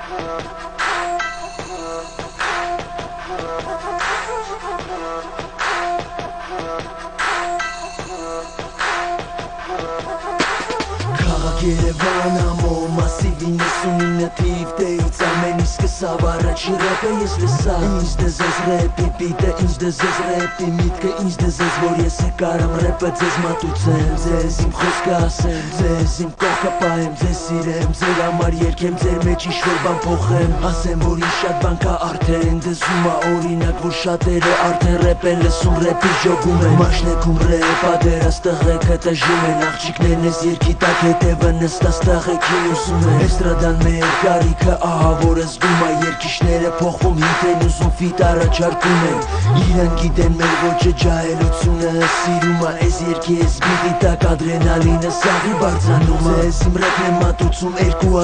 Երևանը մասիվին նեստումինատիվ դեից ամեն իսկս ավարաչի ռեպը ես լսա Ինձ դեզես ռեպի պիտը, ինձ դեզես ռեպի միտքը, ինձ դեզես որ ես է կարամ ռեպը ձեզ մատուցեմ Ձեզ իմ խոսքը ասեմ, ձեզ իմ կողքը պահեմ, ձեզ սիրեմ Ձեր համար երկեմ, ձեր մեջ ինչ-որ բան փոխեմ Ասեմ որ ինչ շատ բան կա արդեն դեզում ա օրինակ որ շատերը արդեն ռեպ են լսում ռեպի ժոգում են Մաշնեքում ռեպ ադերաստղ եք հտաժում են աղջիկներն ես երկի տակ հետևը նստաստաղ եք ուզում են Էստրադան մեր կարիքը ահա որ զգում ա երկիշները փոխվում հիտ են ուզում ֆիտ առաջարկում են Իրան գիտեն մեր ոճը ջահելությունը սիրում ա ես երկի ես բիդի տակ ադրենալինը սաղի բարձանում ա Ձեզ իմ ռեպն եմ մատուցում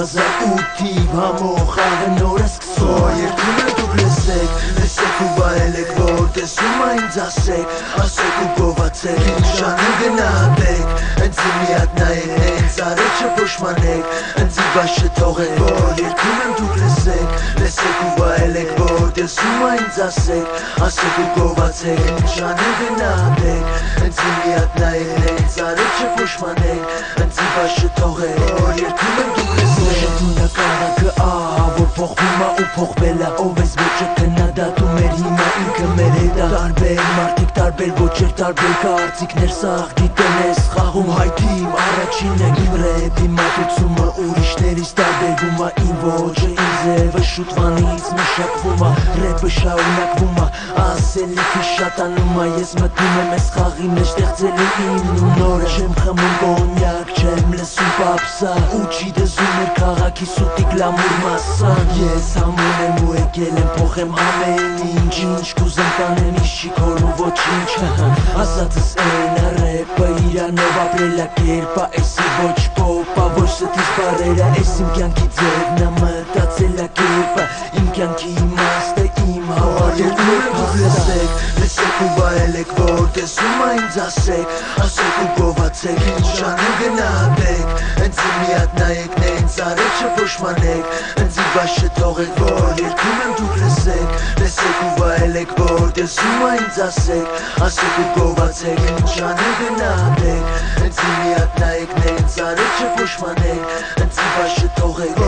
2008 համող աղը նորը սկսում Երկում են դուք լսեք ու բայել եք որ տեսում ա ինձ ասեք ու գովացեք Ինչ շանում գնահատեք Հենց իմ միատ նայեք նենց արեչը պոշմանեք Հենց իմ բաշը թողեք որ երկում եմ դուք լսեք ու բայել եք որ տեսում ա ինձ ասեք ու գովացեք Ինչ շանում գնահատեք Հենց իմ միատ նայեք նենց արեչը պոշմանեք Հենց իմ բաշը թողեք որ երկում եմ դուք լսեք Դունա կարակը ահա որ փոխվում ա ու փոխվել ա Ով ես ոչը քննադատում էր հիմա ինքը մեր հետ ա Տարբեր մարդիկ տարբեր ոչեր տարբեր կարծիքներ սաղ գիտեն ես խաղում հայթիմ Առաջինը իմ ռեպի մատուցումը ուրիշներից տարբերվում ա Իմ ոչը իմ ձևը շուտվանից մշակվում ա Ռեպը շարունակվում ա ասելիքը շատանում ա Ես մտնում եմ ես խաղի մեջ ստեղծելու իմ նորը Չեմ խմում կոնյակ չեմ լսում պապսա Ու չի դզում էր քաղաքի սուտի գլամուր մասան Ես համոն եմ ու եկել եմ փոխեմ ամեն ինչ Ինչ կուզեմ կանեմ ինչ չի քորում ոչինչ Ասածս են ա ռեպը իրանով ապրելա կերպա Էսի ոչ պոպա ոչ ստից բարերա Էս իմ կյանքի ձևն ա մտածելա կերպա Իմ կյանքի իմաստը իմ հավատել Լսեք ու բայել եք որ տեսում ա ինձ ասեք ու գովացեք Ինչ շանում գնահատեք Հենց իմ միատ նայեք նենց արեչը պոշմանեք Հենց իմ բաշը թողեք որ երկում եմ դուք լսեք ու բայել եք որ տեսում ա ինձ ասեք ու գովացեք Ինչ շանում գնահատեք Հենց իմ միատ նայեք նենց արեչը պոշմանեք Հենց իմ բաշը թողեք